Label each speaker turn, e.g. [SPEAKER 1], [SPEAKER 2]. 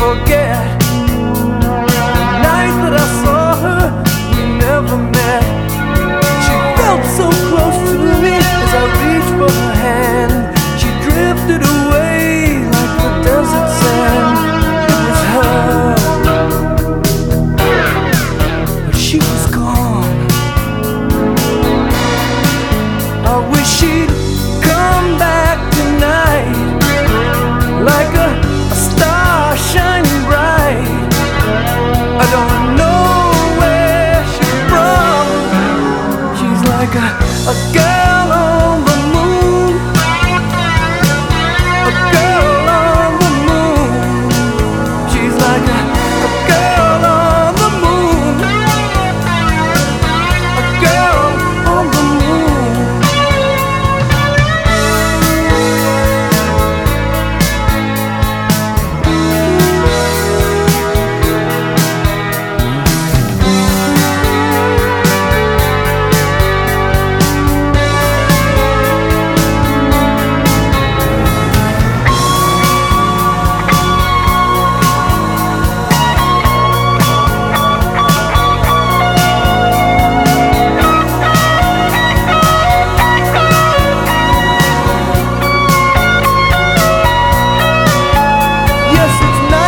[SPEAKER 1] forget the night that I saw her. We never met. She felt so close to me as I reached for her hand. She drifted away like the desert sand. It was her, but she was gone. I wish she'd come back tonight, like a star shining bright. I don't know where she's from. She's like a girl on the moon, a girl on the moon. She's like a girl on the moon, a girl on the moon. Yes, it's nice.